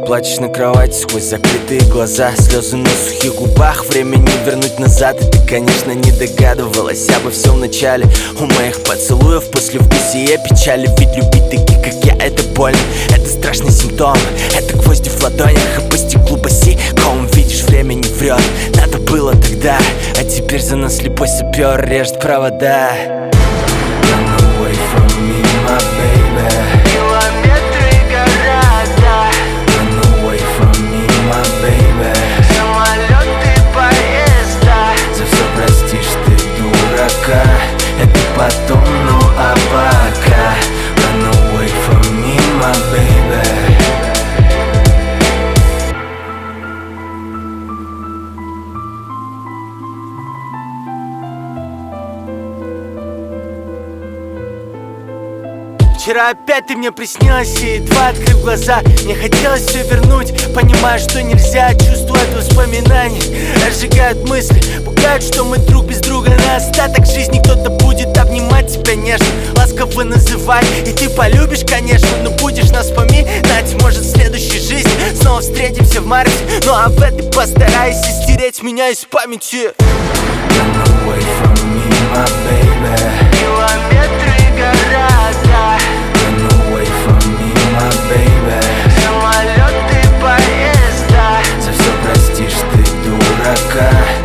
плачешь на кровати сквозь закрытые глаза, слезы на сухих губах, время не вернуть назад. И ты, конечно, не догадывалась обо всем в начале. У моих поцелуев послевкусие печали. Ведь любить таких, как я, это больно, это страшный симптом. Это гвозди в ладонях и по стеклу босиком. Видишь, время не врет, надо было тогда, а теперь за нас слепой сапер режет провода. Run away from me, my baby. Километры города. Run away from me, my baby. Самолеты, поезда. За все простишь ты, дурака, это потом, ну а пока. Run away from me, my baby. Вчера опять ты мне приснилась, и едва открыв глаза, мне хотелось все вернуть, понимая, что нельзя. Чувства от воспоминаний разжигают мысли, пугают, что мы друг без друга на остаток жизни. Кто-то будет обнимать тебя нежно, ласково называть, и ты полюбишь, конечно, но будешь нас вспоминать. Может, в следующей жизни снова встретимся в марте, ну а в этой постарайся стереть меня из памяти. Run away from me, my baby. Километры города. Run away from me, my baby. Самолеты, поезда. За все простишь ты, дурака,